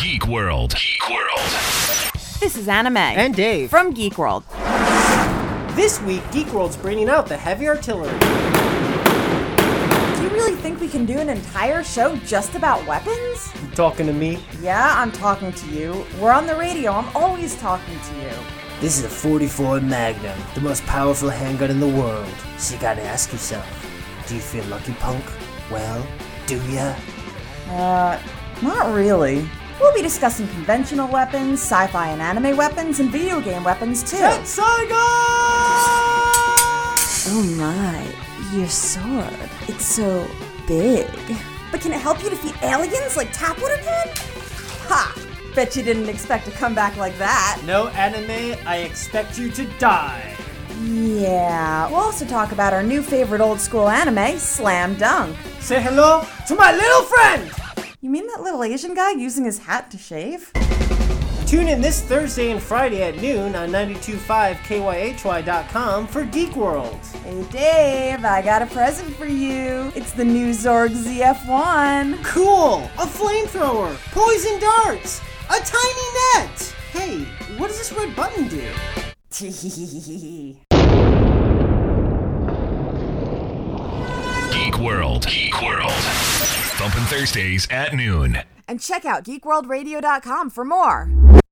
Geek World. Geek World. This is Anna Mae. And Dave. From Geek World. This week, Geek World's bringing out the heavy artillery. Do you really think we can do an entire show just about weapons? You talking to me? Yeah, I'm talking to you. We're on the radio. I'm always talking to you. This is a 44 Magnum, the most powerful handgun in the world. So you gotta ask yourself, do you feel lucky, punk? Well, do ya? Not really. We'll be discussing conventional weapons, sci-fi and anime weapons, and video game weapons too. Saiga! Oh my, your sword. It's so big. But can it help you defeat aliens like Tapwater did? Ha! Bet you didn't expect to come back like that. No anime, I expect you to die. Yeah, we'll also talk about our new favorite old school anime, Slam Dunk. Say hello to my little friend! You mean that little Asian guy using his hat to shave? Tune in this Thursday and Friday at noon on 92.5kyhy.com for Geek World. Hey Dave, I got a present for you. It's the new Zorg ZF1. Cool! A flamethrower! Poison darts! A tiny net! Hey, what does this red button do? Geek World. Geek World. Thumping Thursdays at noon. And check out geekworldradio.com for more.